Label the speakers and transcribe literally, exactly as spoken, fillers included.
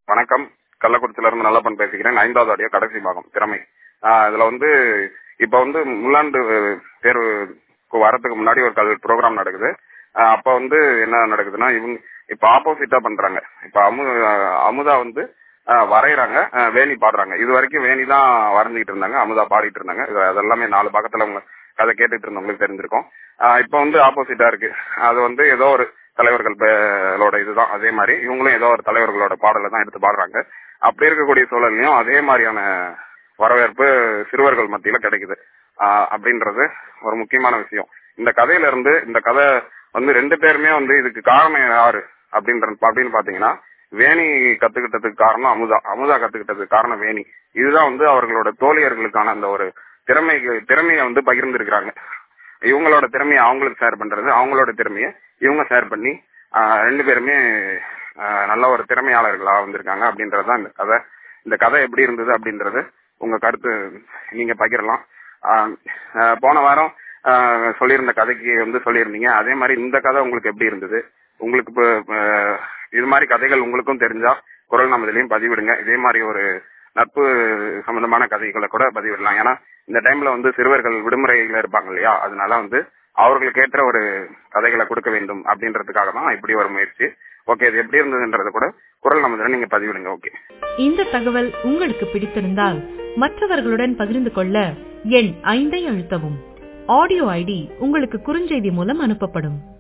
Speaker 1: வணக்கம். கள்ளக்குறிச்சியில இருந்து நல்லப்பன் பேசுகிறேன். ஐந்தாவது ஆடியோ கடைசி பாகம் திறமை. ஆஹ் இதுல வந்து இப்ப வந்து முன்னாண்டு தேர்வுக்கு வரதுக்கு முன்னாடி ஒரு கல் ப்ரோக்ராம் நடக்குது. ஆஹ் அப்ப வந்து என்ன நடக்குதுன்னா, இவங்க இப்ப ஆப்போசிட்டா பண்றாங்க. இப்ப அமு அமுதா வந்து வரைகிறாங்க, வேணி பாடுறாங்க. இது வரைக்கும் வேணி தான் வரைஞ்சிக்கிட்டு இருந்தாங்க, அமுதா பாடிட்டு இருந்தாங்க. அதெல்லாமே நாலு பக்கத்துல உங்க கதை கேட்டுட்டு இருந்தவங்களுக்கு தெரிஞ்சிருக்கும். இப்ப வந்து ஆப்போசிட்டா இருக்கு. அது வந்து ஏதோ ஒரு தலைவர்களோட இதுதான். அதே மாதிரி இவங்களும் ஏதோ ஒரு தலைவர்களோட பாடலை தான் எடுத்து பாடுறாங்க. அப்படி இருக்கக்கூடிய சூழல்லையும் அதே மாதிரியான வரவேற்பு சிறுவர்கள் மத்தியில கிடைக்குது அப்படின்றது ஒரு முக்கியமான விஷயம். இந்த கதையில இருந்து இந்த கதை வந்து ரெண்டு பேருமே வந்து இதுக்கு காரணம் யாரு அப்படின்ற அப்படின்னு பாத்தீங்கன்னா, வேணி கத்துக்கிட்டதுக்கு காரணம் அமுதா, அமுதா கத்துக்கிட்டதுக்கு காரணம் வேணி. இதுதான் வந்து அவர்களோட தோழியர்களுக்கான அந்த ஒரு திறமை திறமையை வந்து பகிர்ந்திருக்கிறாங்க. இவங்களோட திறமையை அவங்களுக்கு ஷேர் பண்றது, அவங்களோட திறமையை இவங்க ஷேர் பண்ணி ரெண்டு பேருமே நல்ல ஒரு திறமையாளர்களா வந்திருக்காங்க அப்படின்றதுதான் இந்த கதை. இந்த கதை எப்படி இருந்தது அப்படின்றது உங்க கருத்து நீங்க பகிரலாம். போன வாரம் சொல்லியிருந்த கதைக்கு வந்து சொல்லியிருந்தீங்க, அதே மாதிரி இந்த கதை உங்களுக்கு எப்படி இருந்தது? உங்களுக்கு இது மாதிரி கதைகள் உங்களுக்கும் தெரிஞ்சா குரல் நமதிலையும் பதிவிடுங்க. இதே மாதிரி ஒரு நட்பு சம்பந்தமான கதைகளை கூட பதிவிடலாம். ஏன்னா இந்த டைம்ல வந்து சிறுவர்கள் விடுமுறையில இருப்பாங்க இல்லையா, அதனால வந்து அவர்களுக்கு ஏற்ற ஒரு கதைகளை கொடுக்க வேண்டும் அப்படின்றதுக்காக தான் இப்படி ஒரு முயற்சி. ஓகே, இது எப்படி இருந்ததுன்றத கூட குரல் நமதில நீங்க பதிவிடுங்க. ஓகே,
Speaker 2: இந்த தகவல் உங்களுக்கு பிடித்திருந்தால் மற்றவர்களுடன் பகிர்ந்து கொள்ள எண் ஐந்தை அழுத்தவும். ஆடியோ ஐடி உங்களுக்கு குறுஞ்செய்தி மூலம் அனுப்பப்படும்.